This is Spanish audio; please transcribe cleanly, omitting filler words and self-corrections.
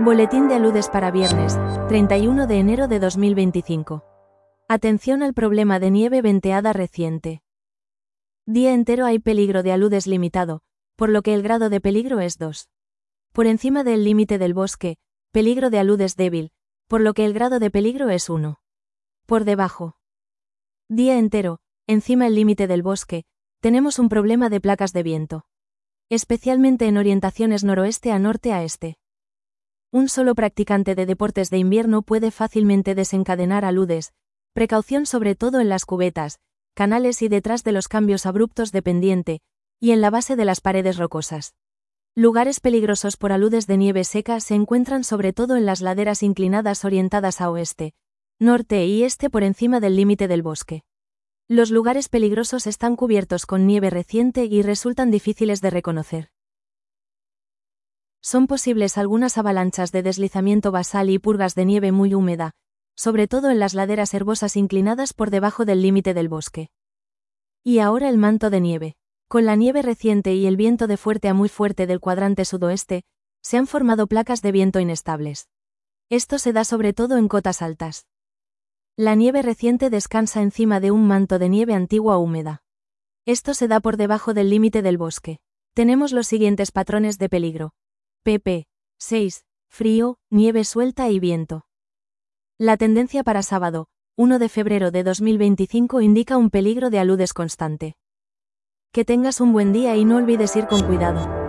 Boletín de aludes para viernes, 31 de enero de 2025. Atención al problema de nieve venteada reciente. Día entero hay peligro de aludes limitado, por lo que el grado de peligro es 2. Por encima del límite del bosque, peligro de aludes débil, por lo que el grado de peligro es 1. Por debajo. Día entero, encima el límite del bosque, tenemos un problema de placas de viento. Especialmente en orientaciones noroeste a norte a este. Un solo practicante de deportes de invierno puede fácilmente desencadenar aludes, precaución sobre todo en las cubetas, canales y detrás de los cambios abruptos de pendiente, y en la base de las paredes rocosas. Lugares peligrosos por aludes de nieve seca se encuentran sobre todo en las laderas inclinadas orientadas a oeste, norte y este por encima del límite del bosque. Los lugares peligrosos están cubiertos con nieve reciente y resultan difíciles de reconocer. Son posibles algunas avalanchas de deslizamiento basal y purgas de nieve muy húmeda, sobre todo en las laderas herbosas inclinadas por debajo del límite del bosque. Y ahora el manto de nieve. Con la nieve reciente y el viento de fuerte a muy fuerte del cuadrante sudoeste, se han formado placas de viento inestables. Esto se da sobre todo en cotas altas. La nieve reciente descansa encima de un manto de nieve antigua húmeda. Esto se da por debajo del límite del bosque. Tenemos los siguientes patrones de peligro. pp. 6. Frío, nieve suelta y viento. La tendencia para sábado, 1 de febrero de 2025 indica un peligro de aludes constante. Que tengas un buen día y no olvides ir con cuidado.